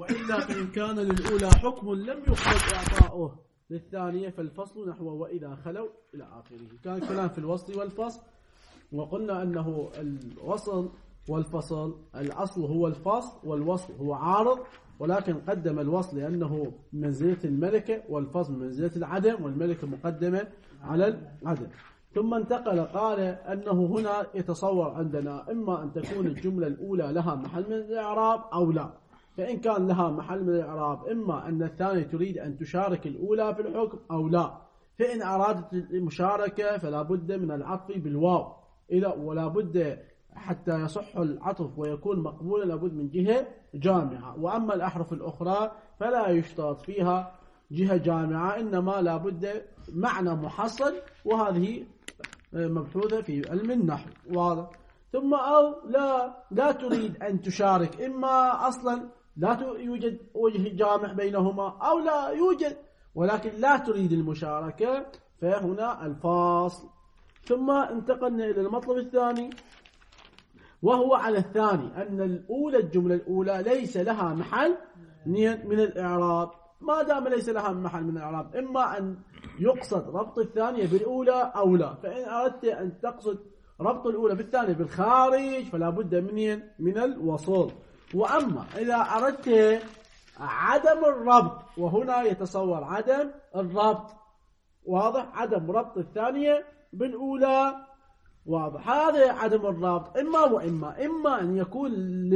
وإلا فإن كان للأولى حكم لم يقصد إعطاؤه للثانية فالفصل نحو وإذا خلوا إلى آخره. كان كلام في الوصل والفصل، وقلنا أنه الوصل والفصل الأصل هو الفصل والوصل هو عارض، ولكن قدم الوصل لأنه منزلة الملكة والفصل منزلة العدم، والملكة مقدمة على العدم. ثم انتقل قال أنه هنا يتصور عندنا إما أن تكون الجملة الأولى لها محل من الإعراب أو لا. فإن كان لها محل من الإعراب إما أن الثانية تريد أن تشارك الأولى في الحكم أو لا. فإن أرادت المشاركة فلا بد من العطف بالواو، ولا بد حتى يصح العطف ويكون مقبولا لابد من جهة جامعة. وأما الأحرف الأخرى فلا يشترط فيها جهة جامعة، إنما لابد معنى محصل، وهذه مبحوثة في علم النحو واضح. ثم أو لا تريد أن تشارك، إما أصلا لا يوجد وجه جامع بينهما أو لا يوجد ولكن لا تريد المشاركة، فهنا الفاصل. ثم انتقلنا إلى المطلب الثاني، وهو على الثاني أن الأولى الجملة الأولى ليس لها محل من الإعراب. ما دام ليس لها محل من الإعراب إما أن يقصد ربط الثانية بالأولى أو لا. فإن أردت أن تقصد ربط الأولى بالثانية بالخارج فلا بد من الوصول. وأما إذا أردت عدم الربط، وهنا يتصور عدم الربط واضح، عدم ربط الثانية بالأولى واضح. هذا عدم الربط إما وإما، إما أن يكون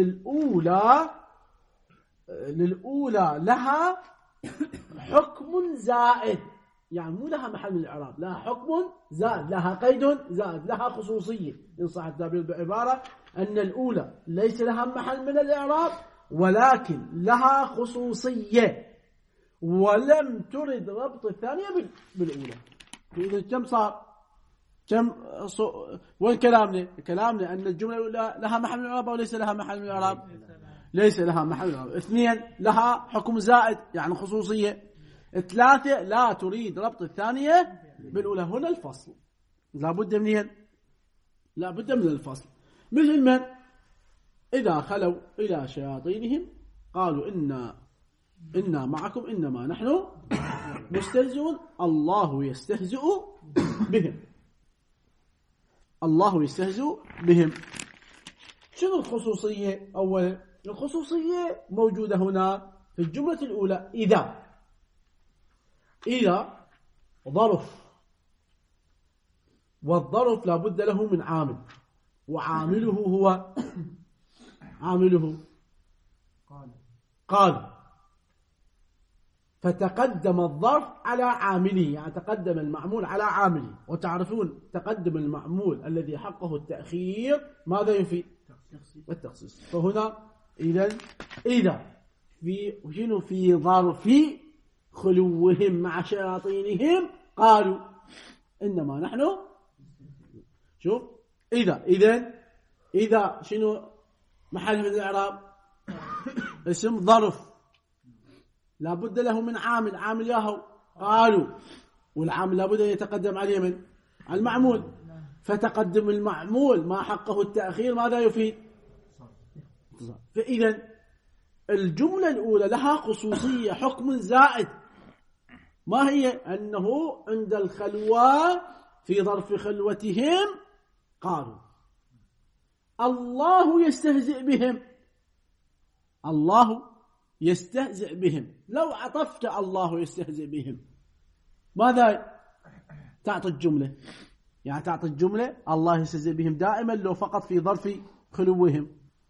للأولى لها حكم زائد، يعني مو لها محل من الإعراب، لها حكم زائد، لها قيد زائد، لها خصوصية إن صح التعبير بعبارة أن الأولى ليس لها محل من الإعراب ولكن لها خصوصية ولم ترد ربط الثانية بالأولى. إذا كم صار؟ وين كلامنا أن الجملة الأولى لها محل من الإعراب أو ليس لها محل من الإعراب؟ ليس لها محل من الإعراب. 2 لها حكم زائد يعني خصوصية. 3 لا تريد ربط الثانية بالأولى. هنا الفصل لا بد من الفصل. مثل من إذا خلوا إلى شياطينهم قالوا إنا معكم إنما نحن مستهزئون الله يستهزئ بهم. الله يستهزئ بهم. شنو الخصوصية؟ أولا الخصوصية موجودة هنا في الجملة الأولى إذا ظرف، والظرف لا بد له من عامل، وعامله هو قال، فتقدم الظرف على عامله، يعني تقدم المعمول على عامله. وتعرفون تقدم المعمول الذي حقه التأخير ماذا يفيد؟ التخصيص. فهنا إذا في ظرف خلوهم مع شياطينهم قالوا إنما نحن. شوف إذا شنو محل من الإعراب؟ اسم ظرف لا بد له من عامل ياهو قالوا، والعامل لا بد أن يتقدم عليه من المعمول. فتقدم المعمول ما حقه التأخير ماذا يفيد؟ فإذا الجملة الأولى لها خصوصية حكم زائد. ما هي؟ أنه عند الخلوة في ظرف خلوتهم قالوا الله يستهزئ بهم. الله يستهزئ بهم. لو عطفت الله يستهزئ بهم ماذا تعطي الجملة؟ يعني تعطي الجملة الله يستهزئ بهم دائما لو فقط في ظرف خلوهم.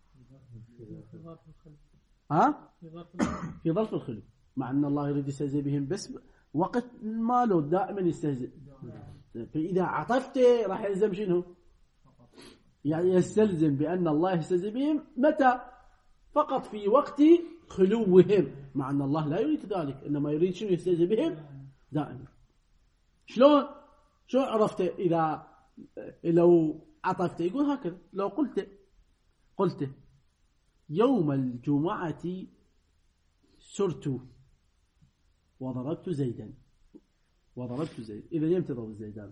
في ظرف الخلو، مع أن الله يريد يستهزئ بهم بس وقت ما له دائما يستهزئ. فإذا عطفت راح يلزم شنو؟ يعني يستلزم بأن الله يستهزئ بهم متى؟ فقط في وقت خلوهم، مع أن الله لا يريد ذلك، إنما يريد شنو؟ يستهزئ بهم دائما. شلون عرفت؟ إذا لو عطفت يقول هكذا. لو قلت يوم الجمعة سرت وضربت زيدا. إذا يوم تضرب زيدان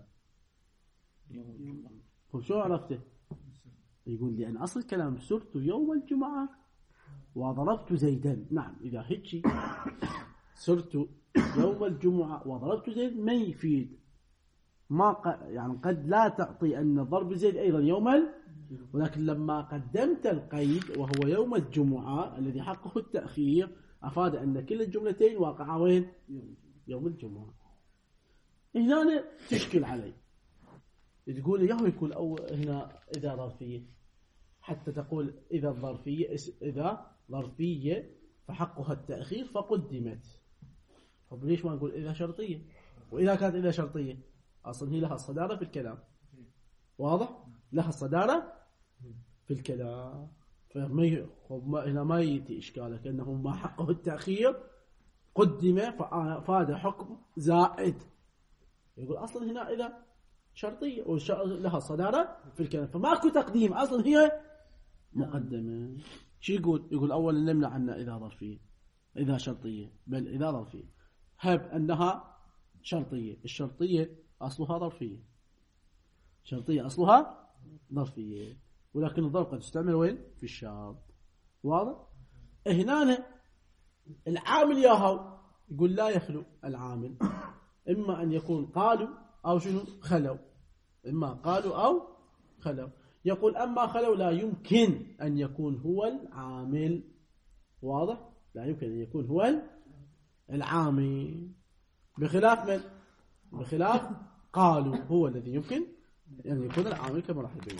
شو عرفته؟ يقول لي أن أصل كلام سرت يوم الجمعة وضربت زيدا. نعم إذا هيك صرت يوم الجمعة وضربت زيد ما يفيد، يعني قد لا تعطي أن ضرب زيد أيضا يوما، ولكن لما قدمت القيد وهو يوم الجمعة الذي حقه التأخير أفاد أن كل الجملتين واقعة وين؟ يوم الجمعة. هنا تشكل علي، تقول ياهو يكون هنا إذا ظرفية، حتى تقول إذا ظرفية فحقها التأخير فقدمت. طب ليش ما نقول إذا شرطية؟ وإذا كانت إذا شرطية أصلا هي لها الصدارة في الكلام، واضح؟ لها الصدارة في الكلام، هنا ما يأتي إشكالك أنه ما حقه التأخير قدم فاد حكم زائد. يقول أصلا هنا إذا شرطية ولها الصدارة في الكلام فماكو تقديم، أصلا هي مقدمة. شو يقول أولا نمنع عنا إذا ظرفية إذا شرطية، بل إذا ظرفية هب أنها شرطية. الشرطية أصلها ظرفية، شرطية أصلها ظرفية، ولكن الظرف قد تستعمل وين؟ في الشرط، واضح؟ هنا العامل ياهو يقول لا يخلو العامل، إما أن يكون قالوا أو شنو خلوا، إما قالوا أو خلوا. يقول أما خلوا لا يمكن أن يكون هو العامل، واضح؟ لا يمكن أن يكون هو العامل، بخلاف من؟ بخلاف قالوا هو الذي يمكن أن يكون العامل كما راح يبين.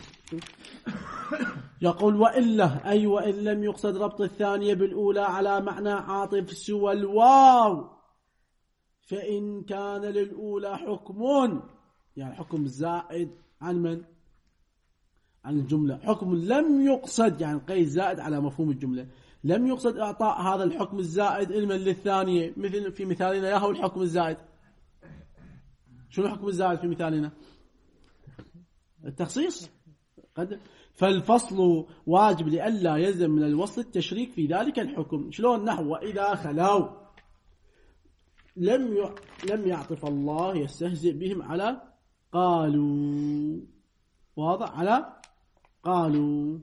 يقول وإلا أي وإن لم يقصد ربط الثانية بالأولى على معنى عاطف سوى الواو، فإن كان للأولى حكم، يعني حكم زائد عن من؟ عن الجملة، حكم لم يقصد، يعني قيد زائد على مفهوم الجملة، لم يقصد إعطاء هذا الحكم الزائد علما للثانية، مثل في مثالنا ياهو الحكم الزائد. شو الحكم الزائد في مثالنا؟ التخصيص. فالفصل واجب لئلا يلزم من الوصل التشريك في ذلك الحكم. شلون؟ نحو وإذا خلوا لم يعطف الله يستهزئ بهم على قالوا، واضح؟ على قالوا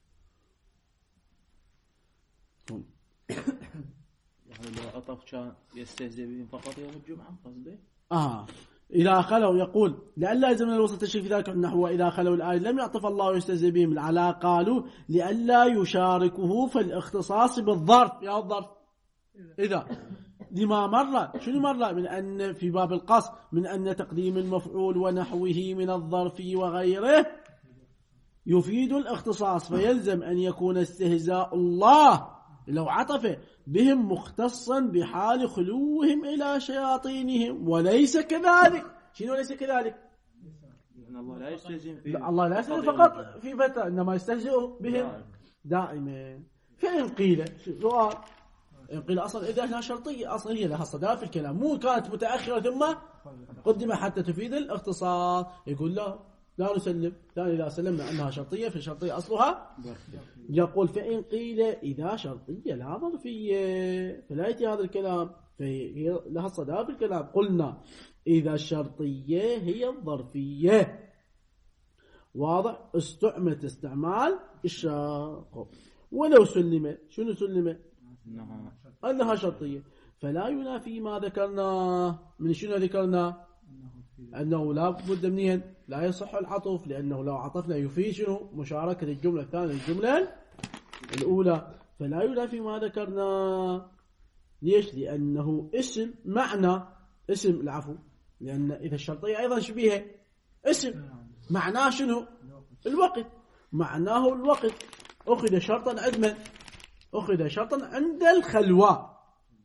يعني لو عطف كان يستهزئ بهم فقط يوم الجمعة قصده. إذا خلوا يقول لئلا يلزم من الوصل التشريك في ذلك النحو وإذا خلوا الآية لم يعطف الله يستهزئ بهم على قالوا لئلا يشاركه في الاختصاص بالظرف. يا الظرف إذا لما مر، شنو مر؟ من أن في باب القص من أن تقديم المفعول ونحوه من الظرف وغيره يفيد الاختصاص، فيلزم أن يكون استهزاء الله لو عطف بهم مختصا بحال خلوهم إلى شياطينهم، وليس كذلك. شنو ليس كذلك؟ يعني الله لا يستهزئ فيه، الله لا يستهزئ فقط في فترة، إنما يستهزئ بهم دائما. فإن قيل سؤال، إن قيل أصلا إذا هنا شرطية أصلا هي لها صدى في الكلام، مو كانت متأخرة ثم قدم حتى تفيد الاختصاص. يقول لا نسلم، لا إذا سلمنا أنها شرطية فالشرطية أصلها. يقول فإن قيل إذا شرطية لا ظرفية فلا يأتي هذا الكلام، فهي لها الصدى في الكلام. قلنا إذا الشرطية هي الظرفية، واضح؟ استعملت استعمال الشرط، ولو سلم شنو سلم؟ أنها شرطية، فلا ينافي ما ذكرنا. من شنو ذكرنا؟ أنه لا بد منين لا يصح العطف، لأنه لو عطفنا يفيد شنو؟ مشاركة الجملة الثانية الجملة الأولى. فلا ينافي ما ذكرنا. ليش؟ لأنه اسم معنى اسم العفو، لأن إذا الشرطية أيضا شبيهة اسم معناه شنو؟ الوقت، معناه الوقت. أخذ شرطا عدما، أخذ شرطا عند الخلوة،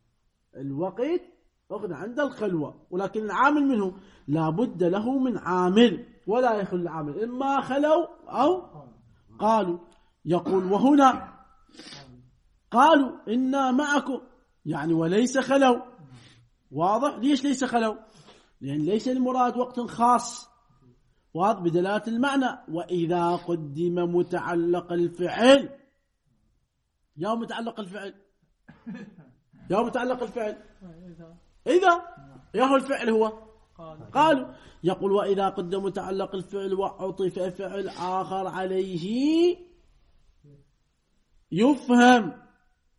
الوقت أخذ عند الخلوة، ولكن العامل منه لا بد له من عامل، ولا يخل العامل إما خلوا أو قالوا. يقول وهنا قالوا إنا معكم، يعني وليس خلوا، واضح؟ ليش ليس خلوا؟ لأن ليس المراد وقت خاص، واضح؟ بدلالة المعنى. وإذا قدم متعلق الفعل، يا متعلق الفعل، يا متعلق الفعل، إذا ياهو الفعل هو قالوا. يقول وإذا قدم متعلق الفعل وعطف فعل آخر عليه يفهم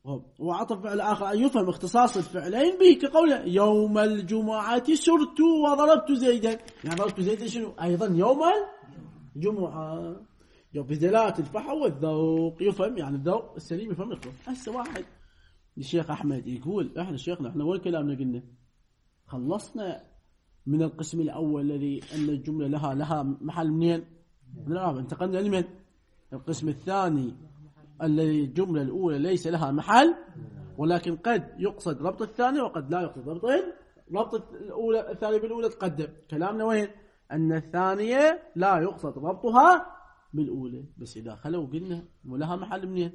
وعطف فعل آخر أن يفهم اختصاص الفعلين به كقوله يوم الجمعة سرت وضربت زيدا. يعني ضربت زيدا شنو؟ أيضا يوم الجمعة بدلالة الفحوى والذوق يفهم، يعني الذوق السليم يفهم يخلص. هسه واحد الشيخ أحمد يقول إحنا شيخنا إحنا وين كلامنا قلنا خلصنا من القسم الأول الذي أن الجملة لها محل منين؟ من الإعراب. انتقلنا لمن؟ القسم الثاني الذي الجملة الأولى ليس لها محل، ولكن قد يقصد ربط الثاني وقد لا يقصد ربط الأولى الثانية بالأولى. تقدم كلامنا وين؟ أن الثانية لا يقصد ربطها بالأولى، بس إذا خلوا قلنا ولها محل منين؟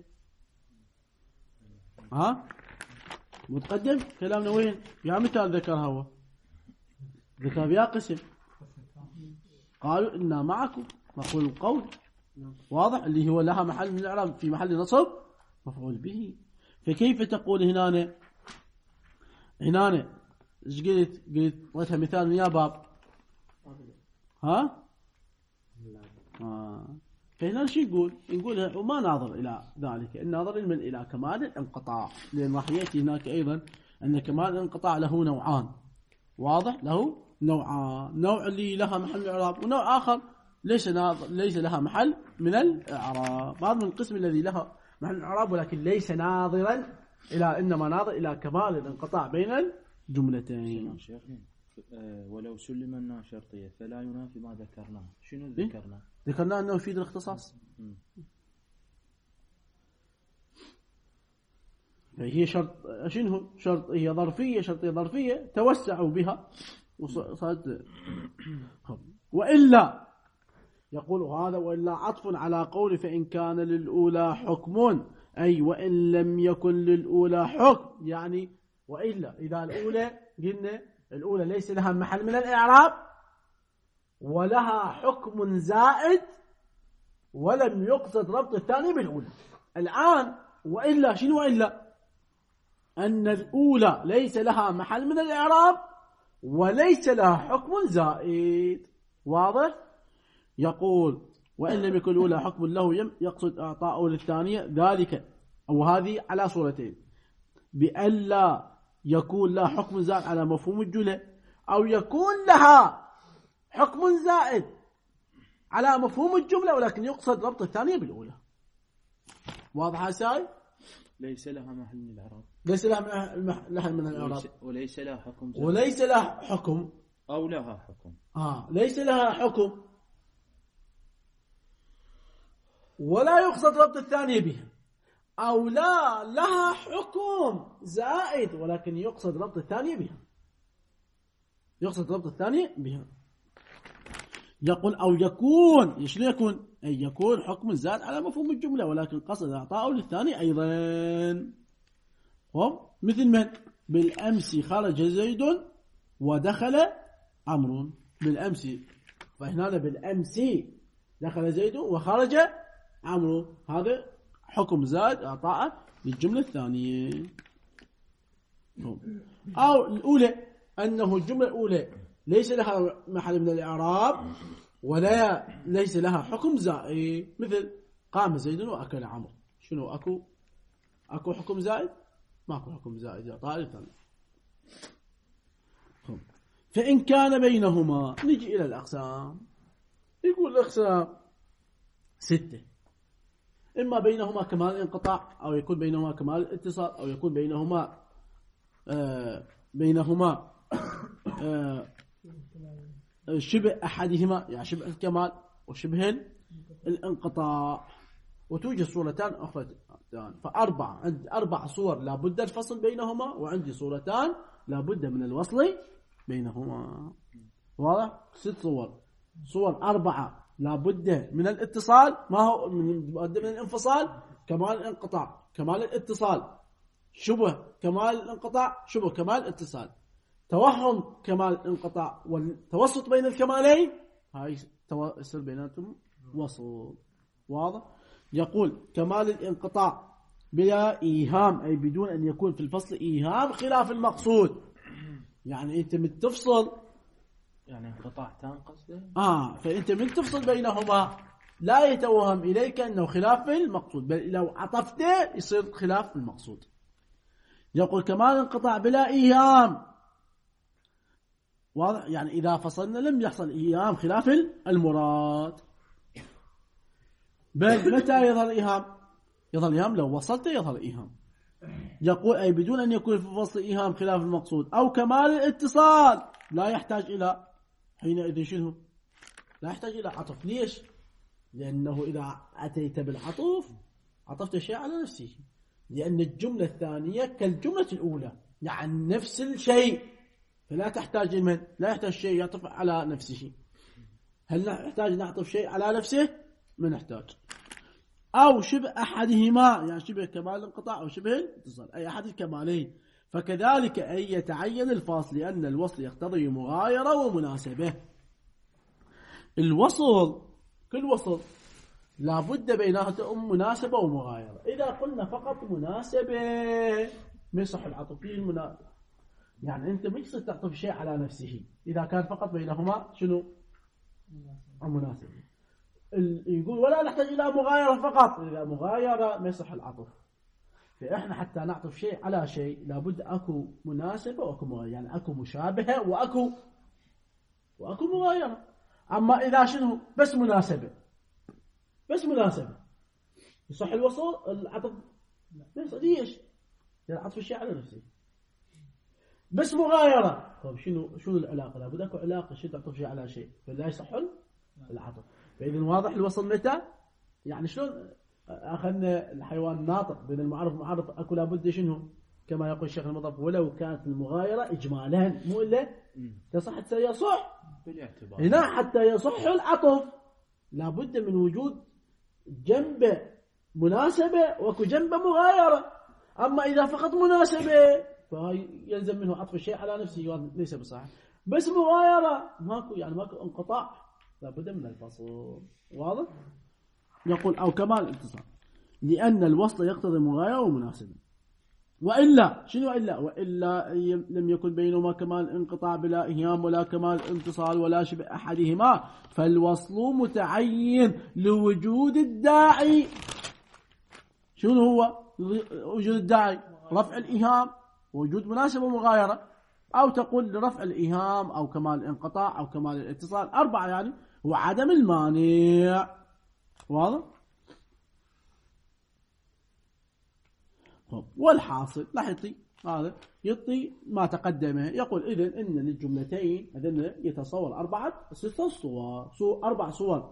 متقدم كلامنا وين؟ يا مثال ذكرها هو ذكر بها قسم قالوا إنا معكم نقول القول واضح اللي هو لها محل من الإعراب في محل نصب مفعول به. فكيف تقول هنا ايش قلت قلتها مثال يا باب فهنا شو نقول وما ناظر إلى ذلك، الناظر إلى كمال الانقطاع، لأن راح يأتي هناك أيضا أن كمال الانقطاع له نوعان. واضح له نوعان، نوع اللي لها محل من الإعراب ونوع آخر ليس لها محل من الإعراب. هذا من القسم الذي لها محل من الإعراب ولكن ليس ناظرا إلى إنما ناظر إلى كمال الانقطاع بين الجملتين. ولو سلمنا شرطية فلا ينافي ما ذكرناه. شنو ذكرنا؟ ذكرنا أنه يفيد الاختصاص. هي شرط شنو؟ شرط هي ظرفية، شرطية ظرفية توسعوا بها وصارت. وإلا يقول هذا وإلا عطف على قول فإن كان للأولى حكم، أي وإن لم يكن للأولى حكم، يعني وإلا إذا الأولى قلنا الأولى ليس لها محل من الإعراب ولها حكم زائد ولم يقصد ربط الثاني بالأولى. الآن وإلا شنو؟ وإلا أن الأولى ليس لها محل من الإعراب وليس لها حكم زائد. واضح؟ يقول وإن لم يكن الأولى حكم له يقصد إعطاءه للثانية ذلك، أو هذه على صورتين: بألا يكون لها حكم زائد على مفهوم الجملة، أو يكون لها حكم زائد على مفهوم الجملة ولكن يقصد ربط الثانية بالأولى. واضح هسه؟ ليس لها محل من الإعراب، ليس لها محل من الإعراب وليس لها حكم زائد، وليس لها حكم أو لها حكم ليس لها حكم ولا يقصد ربط الثانية بها، أو لا لها حكم زائد ولكن يقصد ربط الثانية بها، يقصد ربط الثانية بها. يقول أو يكون شنو يكون؟ أي يكون حكم زائد على مفهوم الجملة ولكن قصد إعطاءه للثاني أيضا. مثل من؟ بالأمس خرج زيد ودخل عمرو. بالأمس، فهنا بالأمس دخل زيد وخرج عمرو، هذا حكم زائد إعطاءه للجملة الثانية. أو الأولى أنه الجملة الأولى ليس لها محل من الإعراب ولا ليس لها حكم زائد، مثل قام زيد وأكل عمرو. شنو أكو حكم زائد؟ ماكو حكم زائد إعطاء للثانية. فإن كان بينهما، نجي إلى الأقسام. يقول الأقسام 6: إما بينهما كمال الانقطاع، أو يكون بينهما كمال الاتصال، أو يكون بينهما شبه أحدهما، يعني شبه الكمال وشبه الانقطاع. وتوجد صورتان أخرى، فأربع، عندي 4 صور لابد الفصل بينهما، وعندي صورتان لابد من الوصل بينهما. واضح؟ 6 صور. صور 4 لابد من الاتصال، ما هو لابد من الانفصال، كمال الانقطاع، كمال الاتصال، شبه كمال الانقطاع، شبه كمال الاتصال، توهم كمال الانقطاع، والتوسط بين الكمالين هاي يصير بيناتهم وصل. واضح؟ يقول كمال الانقطاع بلا إيهام، أي بدون أن يكون في الفصل إيهام خلاف المقصود. يعني أنت من تفصل، يعني انقطاع تام قصده. فأنت من تفصل بينهما لا يتوهم إليك أنه خلاف المقصود، بل لو عطفته يصير خلاف المقصود. يقول كمال انقطاع بلا إيهام، واضح؟ يعني إذا فصلنا لم يحصل إيهام خلاف المراد. بل متى يظهر إيهام؟ يظهر إيهام لو وصلت يظهر إيهام. يقول أي بدون أن يكون في الفصل إيهام خلاف المقصود أو كمال الاتصال، لا يحتاج إلى حينئذ شنو؟ لا يحتاج إلى عطف. ليش؟ لأنه إذا أتيت بالعطف عطفت الشيء على نفسه، لأن الجملة الثانية كالجملة الأولى، يعني نفس الشيء، فلا تحتاج من لا يحتاج شيء يعطف على نفسه. هل نحتاج نعطف شيء على نفسه؟ ما نحتاج. أو شبه أحدهما، يعني شبه كمال الانقطاع أو شبه الاتصال، أي أحد الكمالين. فكذلك أن يتعين الفاصل لأن الوصل يقتضي مغايرة ومناسبة. الوصل كل وصل لابد بينهم مناسبة ومغايرة. إذا قلنا فقط مناسبة ما يصح العطف فيه المناسبة، يعني أنت ما يصير تعطف شيء على نفسه إذا كان فقط بينهما شنو؟ مناسبة. يقول ولا نحتاج إلى مغايرة فقط، إذا مغايرة ما يصح العطف. فإحنا حتى نعطف شيء على شيء لابد أكو مناسبة وأكو مغايرة، يعني أكو مشابهة وأكو مغايرة. أما إذا شنو بس مناسبة يصح الوصول العطف؟ ليش؟ يعني عطف الشيء على نفسه. بس مغايرة، طيب شنو العلاقة؟ لابد أكو علاقة، شيء تعطف شيء على شيء فلا يصح العطف. فإذا واضح الوصل متى؟ يعني شلون أخذنا الحيوان ناطق بين المعرف والمعرف، أكو لابد شنو؟ كما يقول الشيخ المضاف ولو كانت المغايرة إجمالا، مو إلا تصح يصح بالاعتبار. هنا حتى يصح العطف لابد من وجود جنب مناسبة وكو جنب مغايرة. أما إذا فقط مناسبة فيلزم منه عطف الشيء على نفسه، ليس بصحيح. بس مغايرة ماكو، يعني ماكو انقطاع، لابد من الفصل. واضح؟ يقول أو كمال الاتصال لأن الوصل يقتضي مغايرة ومناسبة. وإلا شنو وإلا لم يكن بينهما كمال انقطاع بلا إيهام ولا كمال انتصال ولا شبه أحدهما، فالوصل متعين لوجود الداعي. شنو هو وجود الداعي؟ رفع الإيهام ووجود مناسبة ومغايرة، أو تقول لرفع الإيهام أو كمال الانقطاع أو كمال الاتصال، 4 يعني، وعدم المانع. واضح؟ والحاصل لاح يعطي هذا يعطي ما تقدمه. يقول إذن إن للجملتين هذين يتصور 4 صور، 4 صور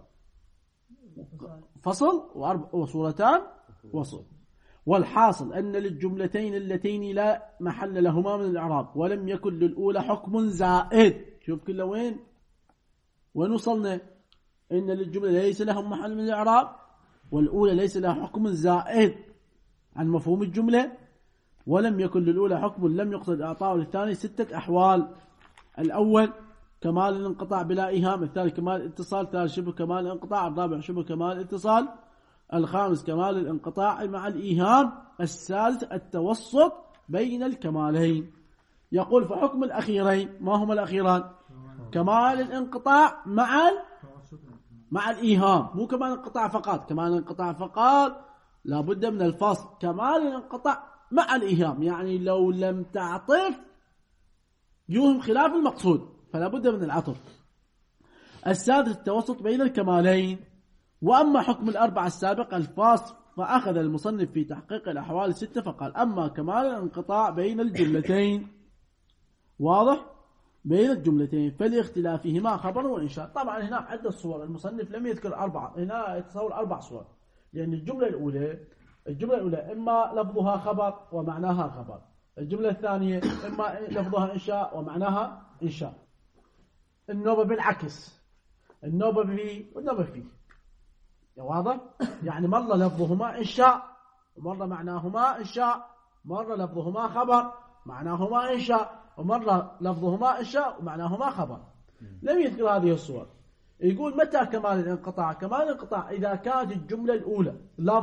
فصل وصورتان وصل. والحاصل أن للجملتين اللتين لا محل لهما من الإعراب ولم يكن للأولى حكم زائد. شوف كل وين وصلنا؟ إن للجملة ليس لهم محل من الإعراب والأولى ليس لها حكم زائد عن مفهوم الجملة، ولم يكن للأولى حكم لم يقصد إعطاء، للثاني 6 أحوال. الأول كمال الانقطاع بلا إيهام، الثاني كمال الاتصال، الثالث شبه كمال الانقطاع، الرابع شبه كمال الاتصال، الخامس كمال الانقطاع مع الإيهام، السادس التوسط بين الكمالين. يقول فحكم الأخيرين ما هما الأخيران؟ كمال الانقطاع مع الإيهام، مو كمال الانقطاع فقط. كمال الانقطاع فقط لابد من الفصل، كمال الانقطاع مع الإيهام يعني لو لم تعطف يوهم خلاف المقصود فلا بد من العطف. السادس التوسط بين الكمالين. وأما حكم 4 السابق الفاصل فأخذ المصنف في تحقيق الأحوال 6 فقال أما كمال الانقطاع بين الجملتين، واضح؟ بين الجملتين فلاختلافهما خبر وإنشاء. طبعا هنا عدة صور، المصنف لم يذكر 4، هنا يتصور 4 صور، لأن الجملة الأولى إما لفظها خبر ومعناها خبر، الجملة الثانية إما لفظها إنشاء ومعناها إنشاء، النوبة بالعكس، النوبة بي والنوبة فيه. واضح؟ يعني مرة لفظهما إنشاء ومرة معناهما إنشاء، مرة لفظهما خبر معناهما إنشاء، ومرة لفظهما إنشاء ومعناهما خبر. لم يذكر هذه الصور. يقول متى كمال الانقطاع؟ كمال الانقطاع إذا كانت الجملة الأولى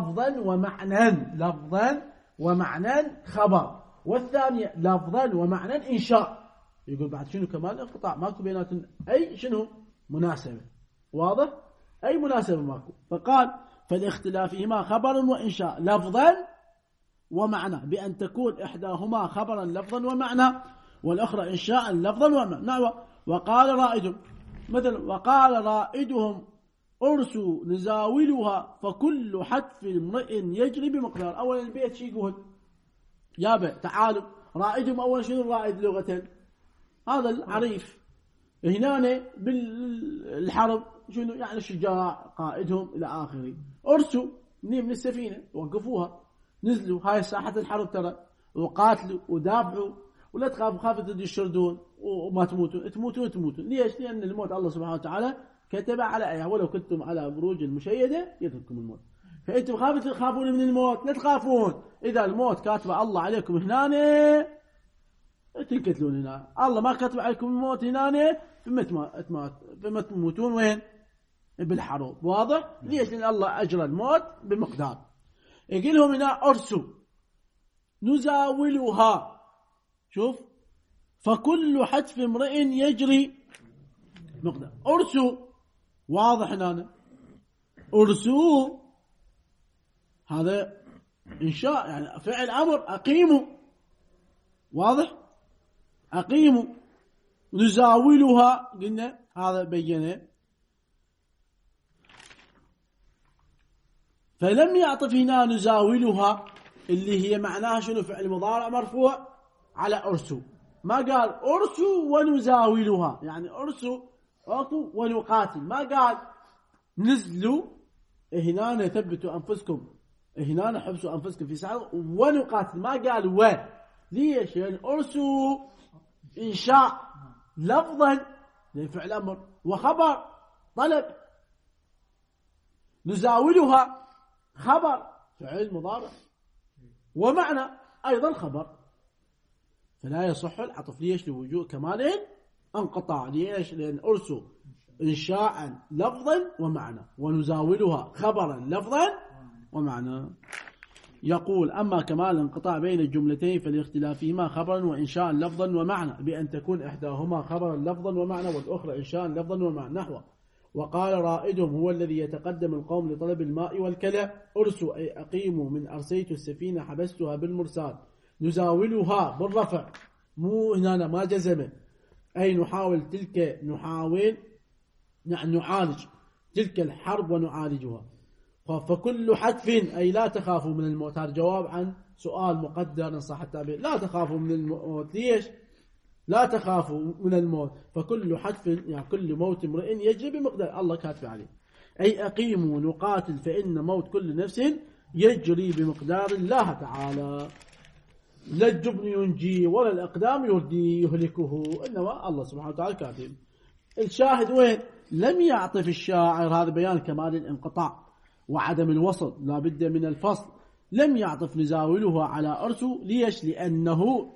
لفظا ومعنى خبر، والثانية لفظا ومعنى إنشاء. يقول بعد شنو كمال الانقطاع؟ ماكو بيناتهم أي شنو مناسبة. واضح؟ أي مناسبة ماكو. فقال فلاختلافهما خبر وإنشاء لفظا ومعنى بأن تكون إحداهما خبرا لفظا ومعنى والأخرى إنشاء لفظا ومعنى. نعم. وقال رائد مثلا وقال رائدهم أرسوا نزاولها فكل حتف امرئ يجري بمقدار. أولا البيت شي يقول يابا تعالوا رائدهم. أولا شنو الرائد لغة؟ هذا العريف. هنا بالحرب شنو يعني الشجاع قائدهم إلى آخره. أرسوا من السفينة وقفوها نزلوا هاي ساحة الحرب ترى وقاتلوا ودافعوا ولا تخافوا خافوا يشردون وما تموتون. ليش؟ لأن الموت الله سبحانه وتعالى كتب على أيه ولو كنتم على بروج المشيدة يدرككم الموت. فأنتم تخافون من الموت لا تخافون. إذا الموت كاتب الله عليكم هنا تنقتلون هنا. الله ما كاتب عليكم الموت هنا فما تموتون وين؟ بالحروب. واضح؟ ليش؟ لأن الله أجرى الموت بمقدار. يقول لهم هنا أرسوا نزاولها. شوف فكل حتف امرئ يجري مقدار. أرسوا واضح هنا. أرسوا هذا إنشاء يعني فعل أمر. أقيموا واضح. أقيموا نزاولها قلنا هذا بينه. فلم يعطف هنا نزاولها اللي هي معناها شنو؟ فعل مضارع مرفوع على أرسو. ما قال أرسو ونزاولها يعني أرسو ونقاتل. ما قال نزلوا هنا ثبتوا أنفسكم هنا حبسوا أنفسكم في ساعة ونقاتل. ما قال و. ليش؟ يعني أرسو إنشاء لفظا لفعل أمر وخبر طلب. نزاولها خبر فعل مضارع ومعنى أيضا خبر. فلا يصح العطف. ليش؟ لوجود كمال انقطاع. ليش؟ لأن أرسو إنشاء لفظا ومعنى ونزاولها خبرا لفظا ومعنى. يقول أما كمال انقطاع بين الجملتين فلاختلافهما خبرا وإنشاء لفظا ومعنى بأن تكون إحداهما خبرا لفظا ومعنى والأخرى إنشاء لفظا ومعنى. نحو وقال رائدهم هو الذي يتقدم القوم لطلب الماء والكلى. أرسوا أي أقيموا من أرسيت السفينة حبستها بالمرسال. نزاولها بالرفع مو هنا ما جزم أي نحاول تلك نحاول يعني نعالج تلك الحرب ونعالجها. فكل حتف أي لا تخافوا من الموت. هذا جواب عن سؤال مقدر إن صح التعبير. لا تخافوا من الموت. ليش؟ لا تخافوا من الموت. فكل حتف يعني كل موت امرئ يجري بمقدار الله كاتب عليه. أي أقيموا نقاتل فإن موت كل نفس يجري بمقدار الله تعالى. لا الجبن ينجي ولا الأقدام يردي يهلكه إنما الله سبحانه وتعالى كاتب. الشاهد وين؟ لم يعطف الشاعر. هذا بيان كمال الانقطاع وعدم الوصل لا بد من الفصل. لم يعطف نزاولها على أرسو. ليش؟ لأنه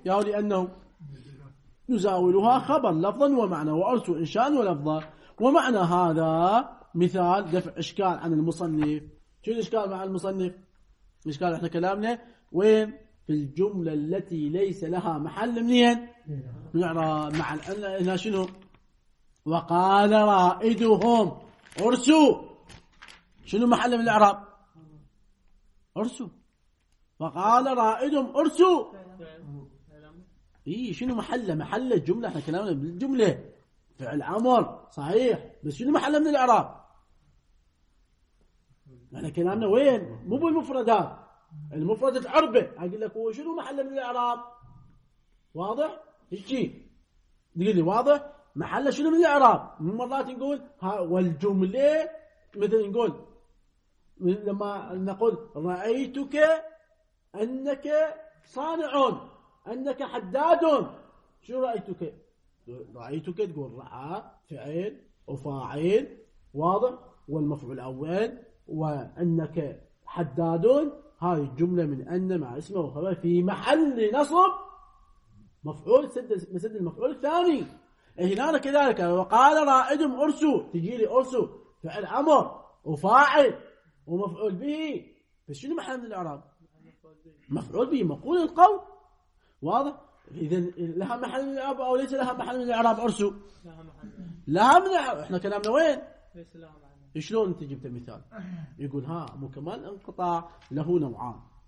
نزاولها خبر لفظا ومعنى وأرسو إنشاء ولفظا ومعنى. هذا مثال دفع إشكال عن المصنف. شو الإشكال مع المصنف؟ الإشكال احنا كلامنا وين؟ في الجملة التي ليس لها محل منين؟ مع هنا شنو؟ وقال رائدهم أرسوا. شنو محل من الإعراب؟ أرسوا. وقال رائدهم أرسوا. شنو محل الجملة؟ احنا كلامنا بالجملة فعل أمر صحيح بس شنو محل من الإعراب؟ احنا كلامنا وين؟ مو بالمفردات. المفردة عربة. أقول لك هو شنو محل من الإعراب؟ واضح؟ هيك تقول لي واضح؟ محل شنو من الإعراب؟ من مرات نقول والجملة مثل نقول لما نقول رأيتك أنك صانع أنك حداد. شو رأيتك؟ رأيتك تقول رأى فعل وفاعل واضح والمفعول الأول وأنك حداد. هذه الجملة من أن مع اسمه وخبر في محل نصب مفعول مسد المفعول الثاني. هنا كذلك وقال رائدهم أرسوا. تجي لي أرسوا فعل أمر وفاعل ومفعول به بس شنو محل من الإعراب؟ مفعول به مقول القول. واضح؟ إذا لها محل من الإعراب أو ليس لها محل من الإعراب؟ أرسوا لها من الإعراب. إحنا كلامنا وين؟ ليس لها محل. شلون أنت جبت مثال؟ يقول مو كمال انقطاع له نوعان.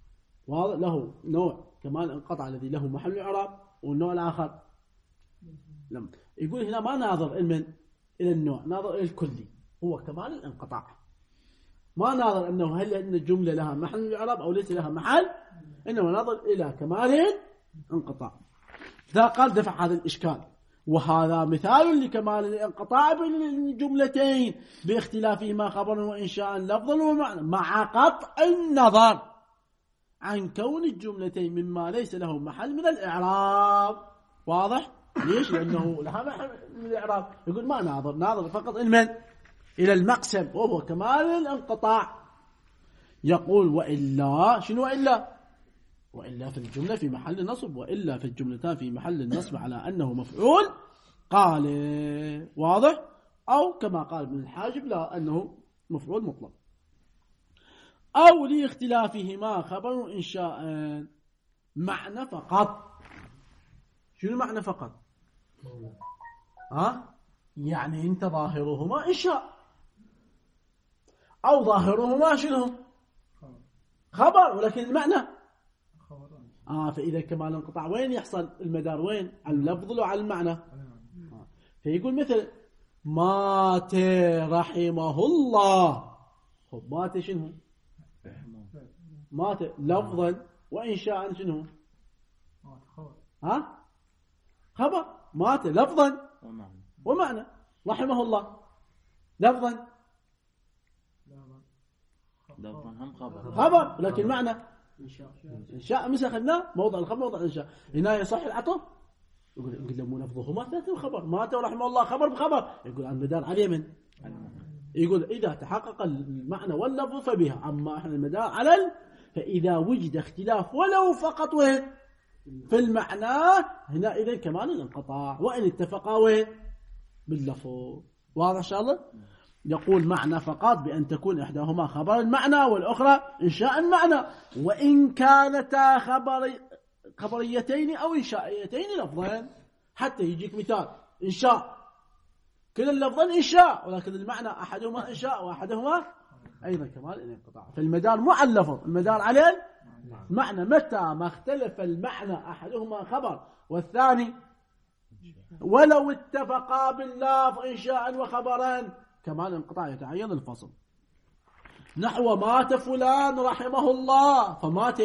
له نوع كمال انقطع الذي له محل الإعراب، والنوع الآخر لم. يقول هنا ما ناظر إلى النوع، ناظر إلى الكلي هو كمال الانقطاع، ما ناظر أنه هل أن الجملة لها محل الإعراب أو ليس لها محل، إنما ناظر إلى كمال الانقطاع. إذا قال دفع هذا الإشكال. وهذا مثال لكمال الانقطاع بين الجملتين باختلافهما خبرا وإنشاء لفظا ومعنى، مع قطع النظر عن كون الجملتين مما ليس له محل من الإعراب. واضح؟ ليش؟ لأنه لها محل من الإعراب. يقول ما ناظر فقط إلى المقسم وهو كمال الانقطاع. يقول وإلا شنو وإلا في الجملة في محل نصب، وإلا في الجملتان في محل النصب على أنه مفعول قال. واضح؟ أو كما قال ابن الحاجب لا أنه مفعول مطلق. أو لاختلافهما خبر وإنشاء معنى فقط. شنو معنى فقط؟ يعني انت ظاهرهما إنشاء أو ظاهرهما شنو؟ خبر، ولكن المعنى فإذا كمال انقطاع وين يحصل المدار؟ وين؟ على اللفظ وعلى المعنى. فيقول مثل مات رحمه الله. مات شنو؟ مات لفظا وإنشاء شنو؟ خبر. مات لفظا ومعنى. رحمه الله لفظا هم خبر، لكن معنى إنشاء. مثل أخذناه موضع الخبر موضع الإنشاء. هنا يصح العطف. يقول مو لفظهما ثلاثة خبر. مات ورحمه الله خبر بخبر. يقول عن المدار عليه من. يقول إذا تحقق المعنى واللفظ فبها. أما إحنا المدار على فإذا وجد اختلاف ولو فقط وين في المعنى هنا إذا كمال الانقطاع، وإن اتفقا وين باللفظ. واضح إن شاء الله؟ يقول معنى فقط بأن تكون إحداهما خبر المعنى والأخرى إنشاء المعنى، وإن كانتا خبريتين أو إنشائيتين لفظين. حتى يجيك مثال إنشاء، كل اللفظين إنشاء ولكن المعنى أحدهما إنشاء وأحدهما أيضا كمال الانقطاع. فالمدار مو على اللفظ، المدار على المعنى. متى ما اختلف المعنى أحدهما خبر والثاني ولو اتفقا باللفظ إنشاء وخبران كمال الانقطاع يتعين الفصل. نحو مات فلان رحمه الله، فمات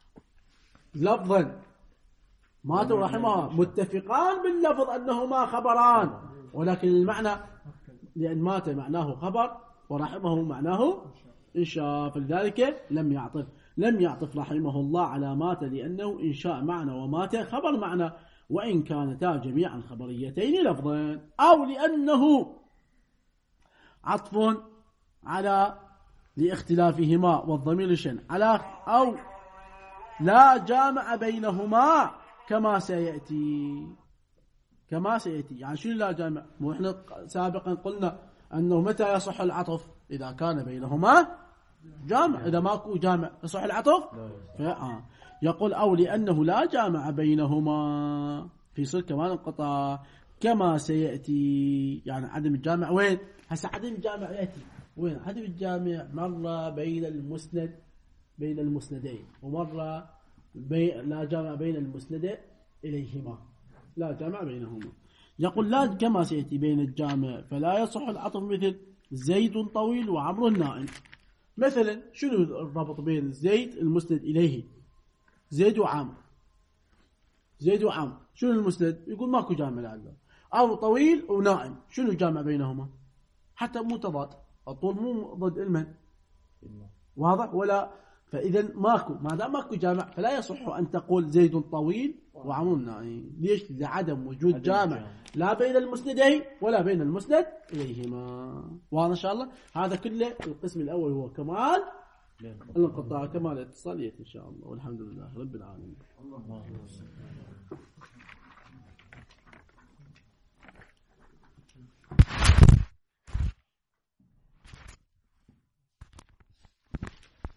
لفظا، مات رحمه متفقان باللفظ أنهما خبران، ولكن المعنى لأن مات معناه خبر ورحمه معناه إنشاء، فلذلك لم يعطف رحمه الله على مات لأنه إنشاء معنى ومات خبر معنى، وإن كانتا جميعا خبريتين لفظين، أو لأنه عطف على لاختلافهما والضمير شن على أو لا جامع بينهما كما سيأتي. يعني شو لا جامع؟ مو احنا سابقا قلنا أنه متى يصح العطف؟ إذا كان بينهما جامع. إذا ماكو جامع يصح العطف؟ يقول أو لأنه لا جامع بينهما في صلة كمال انقطاع كما سيأتي. يعني عدم الجامع وين؟ هسه عدم الجامع يأتي وين؟ عدم الجامع مرة بين المسندين، ومرة لا جامع بين المسند إليهما، لا جامع بينهما. يقول لا كما سيأتي بين الجامع فلا يصح العطف مثل زيد طويل وعمر نائم. مثلا شنو الربط بين زيد المسند إليه؟ زيد وعمر شنو المسند؟ يقول ماكو جامع لعله. أو طويل ونائم شنو الجامع بينهما؟ حتى مو تضاد، الطول مو ضد المن. واضح ولا؟ فإذا ما دام ماكو جامع فلا يصح أن تقول زيد طويل وعمر نائم. ليش؟ لعدم وجود جامع لا بين المسندين ولا بين المسند إليهما. واضح إن شاء الله؟ هذا كله القسم الأول هو كمال الانقطاع، كمال الاتصالية إن شاء الله، والحمد لله رب العالمين.